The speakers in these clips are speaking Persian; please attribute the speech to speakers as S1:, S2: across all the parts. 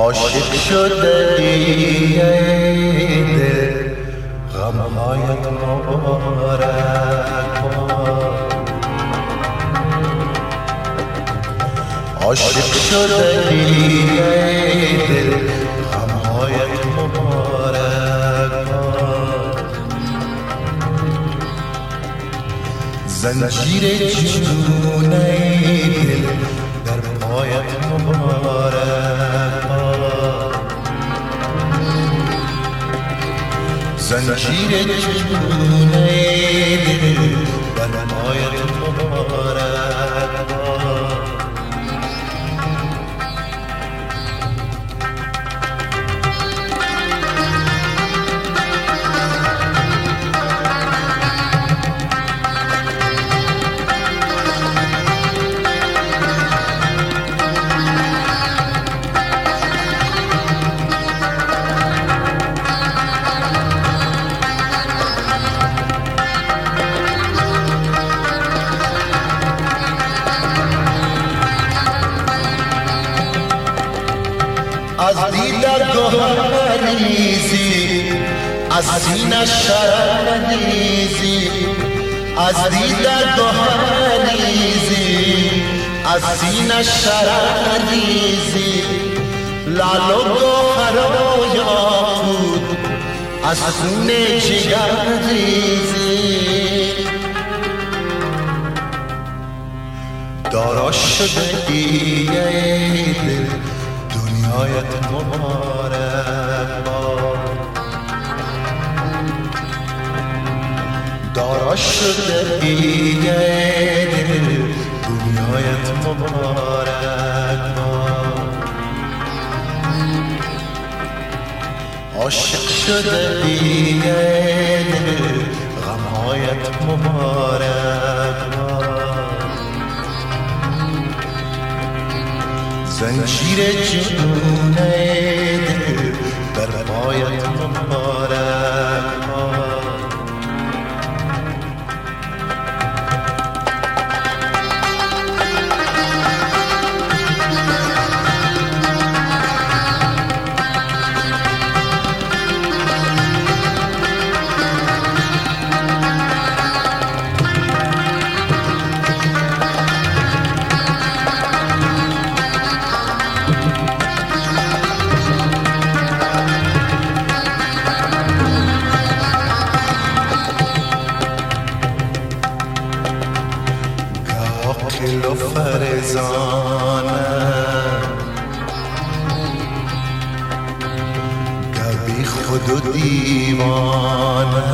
S1: عاشق شده ای دل غمهایت مبارک باد. عاشق شده ای دل غمهایت مبارک باد. زنجیر جنون ای دل در پایت مبارک باد. زنجیر جنون ای دل در پایت مبارک باد. از دیدن گوهریزی از سینه شرر ریزی. از دیدن گوهریزی از سینه شرر ریزی. لعل و گوهر و یاقوت از خون جگر ریزی. دارا شده ای دل دنیایت مبارک باد. دارا شده ای دل دنیایت مبارک باد. عاشق شده ای دل غمهایت مبارک باد. زنجیر جنون دل در پایت مبارک باد. عاقل و فرزانه گبی خود و دیوانه.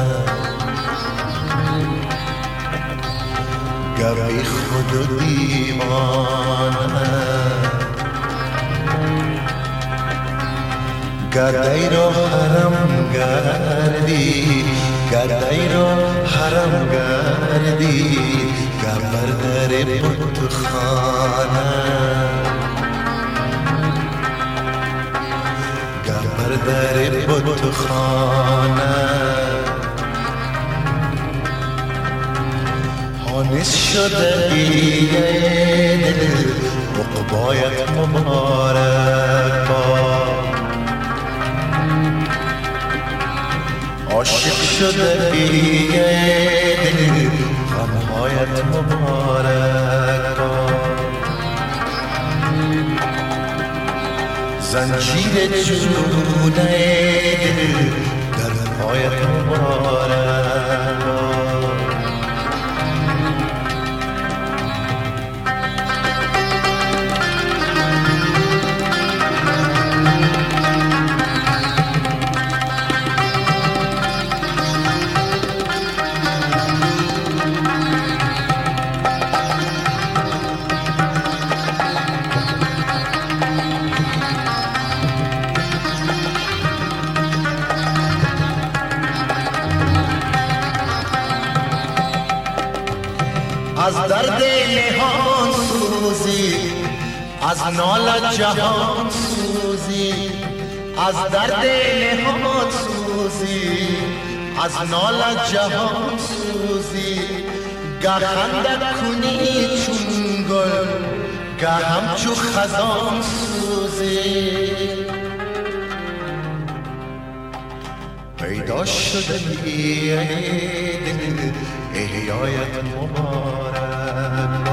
S1: گبی خود و دیوانه. گدای رو حرم گردی گدای رو حرم گردی. گبر در بتخانه گبر در بتخانه. حانس شده ای دل عقبایت مبارک باد. عاشق شده ای دل غمهایت مبارک باد. زنجیر جنون دل در پایت مبارک باد. از درد نهان سوزی از نال جهان سوزی. از درد نهان سوزی از نال جهان سوزی. گه خندت کنی چون گل گه همچو خزان سوزی پیدا شده ای دل احیایت مبارک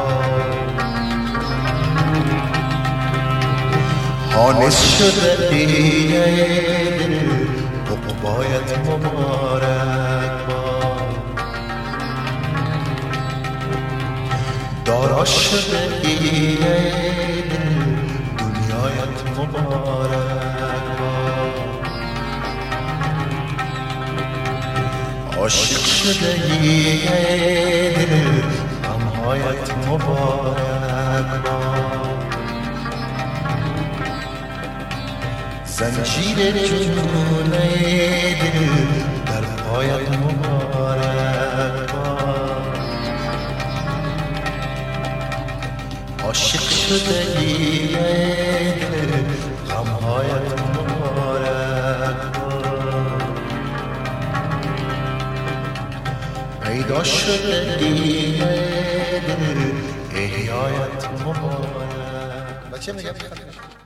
S1: حانس شده ای دل عقبایت مبارک دارا شده ای دل دنیایت مبارک عاشق شده ای دل غمهایت مبارک زنجیر جنونه دل در پایت مبارک عاشق شده ای دل غمهایت مبارک پیدا شده ای دل احیایت مبارک. بچه میگم